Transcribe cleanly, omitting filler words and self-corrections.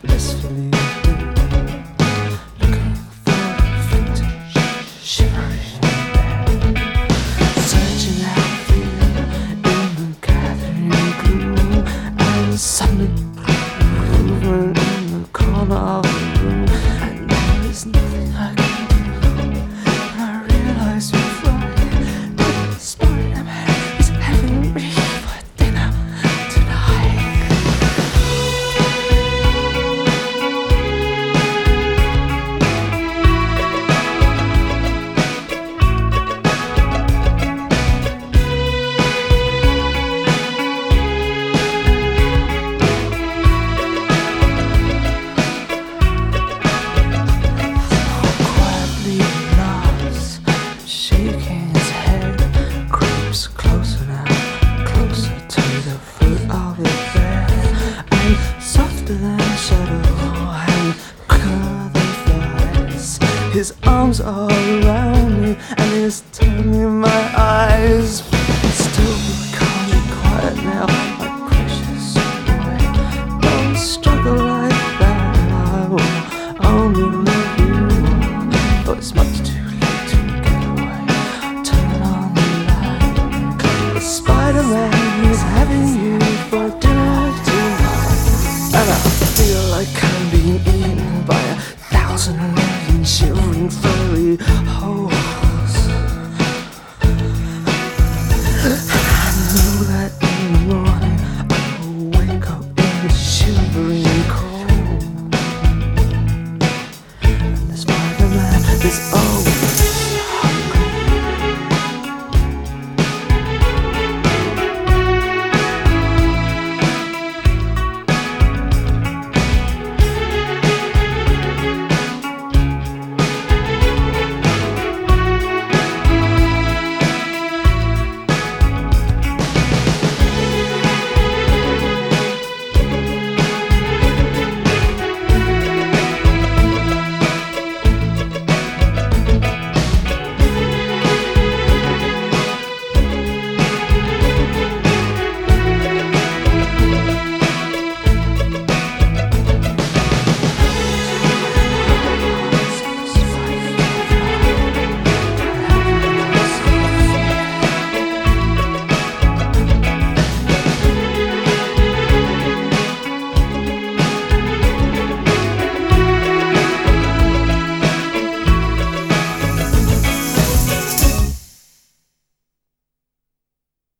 blissfully looking for a vintage shivering bed, searching out fear in the gathering gloom, and suddenly movement in the corner of the room, and there is nothing I can do. And I realize before that Spider-Man is having me for dinner tonight. Quietly nods, shaking his head, creeps closer now, closer to the foot of his bed, and softer than a shadow, and quicker than flies. His arms are around me, and he's turning my eyes. Still be calm and quiet now, my precious boy. Don't struggle like that, I will only love you. But it's much too late to get away. Turn on the light. The Spider-Man is having you for dinner tonight. And I feel like I'm being eaten by 1,000 million shivering furry holes. I know that in the morning I will wake up in the shivering cold. And the Spider-Man is